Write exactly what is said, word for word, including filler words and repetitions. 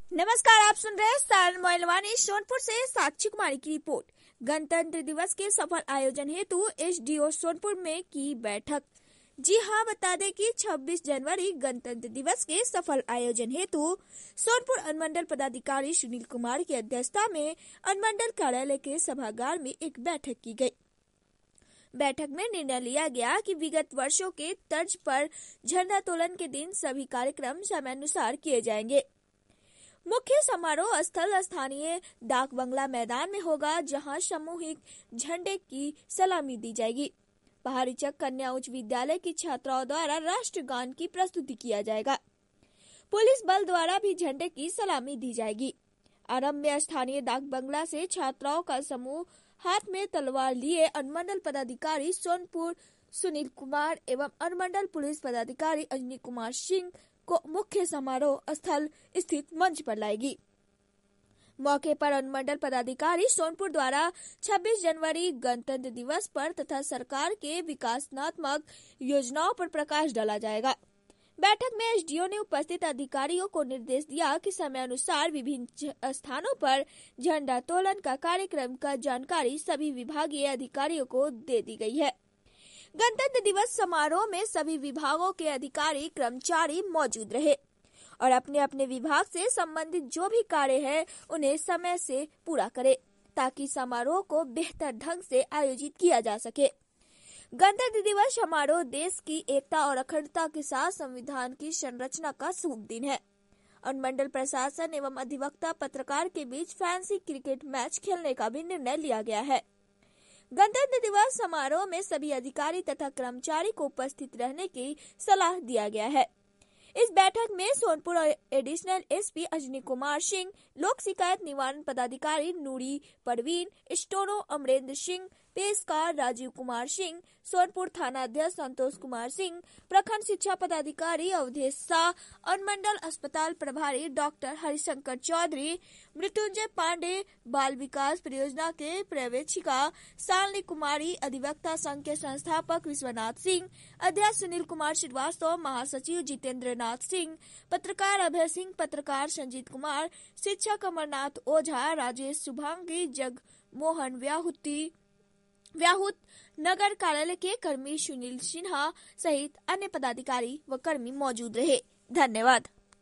नमस्कार, आप सुन रहे हैं सारण मोइलवानी सोनपुर से साक्षी कुमारी की रिपोर्ट। गणतंत्र दिवस के सफल आयोजन हेतु एसडीओ सोनपुर में की बैठक। जी हां, बता दें कि छब्बीस जनवरी गणतंत्र दिवस के सफल आयोजन हेतु सोनपुर अनुमंडल पदाधिकारी सुनील कुमार की अध्यक्षता में अनुमंडल कार्यालय के सभागार में एक बैठक की गई। बैठक में निर्णय लिया गया कि विगत वर्षों के तर्ज पर झंडोत्तोलन के दिन सभी कार्यक्रम समयानुसार किए जाएंगे। मुख्य समारोह स्थल स्थानीय डाक बंगला मैदान में होगा, जहां सामूहिक झंडे की सलामी दी जाएगी। पहाड़ी चक कन्या उच्च विद्यालय की छात्राओं द्वारा राष्ट्रगान की प्रस्तुति किया जाएगा। पुलिस बल द्वारा भी झंडे की सलामी दी जाएगी। आरंभ में स्थानीय डाक बंगला से छात्राओं का समूह हाथ में तलवार लिए अनुमंडल पदाधिकारी सोनपुर सुनील कुमार एवं अनुमंडल पुलिस पदाधिकारी अजनी कुमार सिंह को मुख्य समारोह स्थल स्थित मंच पर लाएगी। मौके पर अनुमंडल पदाधिकारी सोनपुर द्वारा छब्बीस जनवरी गणतंत्र दिवस पर तथा सरकार के विकासात्मक योजनाओं पर प्रकाश डाला जाएगा। बैठक में एसडीओ ने उपस्थित अधिकारियों को निर्देश दिया कि समयानुसार विभिन्न स्थानों पर झंडोत्तोलन का कार्यक्रम का जानकारी सभी विभागीय अधिकारियों को दे दी गई है। गणतंत्र दिवस समारोह में सभी विभागों के अधिकारी कर्मचारी मौजूद रहे और अपने अपने विभाग से संबंधित जो भी कार्य है उन्हें समय से पूरा करें, ताकि समारोह को बेहतर ढंग से आयोजित किया जा सके। गणतंत्र दिवस समारोह देश की एकता और अखंडता के साथ संविधान की संरचना का शुभ दिन है। अनुमंडल प्रशासन एवं अधिवक्ता पत्रकार के बीच फैंसी क्रिकेट मैच खेलने का भी निर्णय लिया गया है। गणतंत्र दिवस समारोह में सभी अधिकारी तथा कर्मचारी को उपस्थित रहने की सलाह दिया गया है। इस बैठक में सोनपुर एडिशनल एसपी अजनी कुमार सिंह, लोक शिकायत निवारण पदाधिकारी नूरी परवीन, स्टोनो अमरेंद्र सिंह, पेशकार राजीव कुमार सिंह, सोनपुर थाना अध्यक्ष संतोष कुमार सिंह, प्रखंड शिक्षा पदाधिकारी अवधेश शाह, अनुमंडल अस्पताल प्रभारी डॉक्टर हरिशंकर चौधरी, मृत्युंजय पांडे, बाल विकास परियोजना के पर्यवेक्षिका शालिनी कुमारी, अधिवक्ता संघ के संस्थापक विश्वनाथ सिंह, अध्यक्ष सुनील कुमार श्रीवास्तव, महासचिव जितेंद्र नाथ सिंह, पत्रकार अभय सिंह, पत्रकार संजीत कुमार, शिक्षक अमरनाथ ओझा, राजेश शुभांगी, जगमोहन व्याहुति व्याहुत, नगर कार्यालय के कर्मी सुनील सिन्हा सहित अन्य पदाधिकारी व कर्मी मौजूद रहे। धन्यवाद।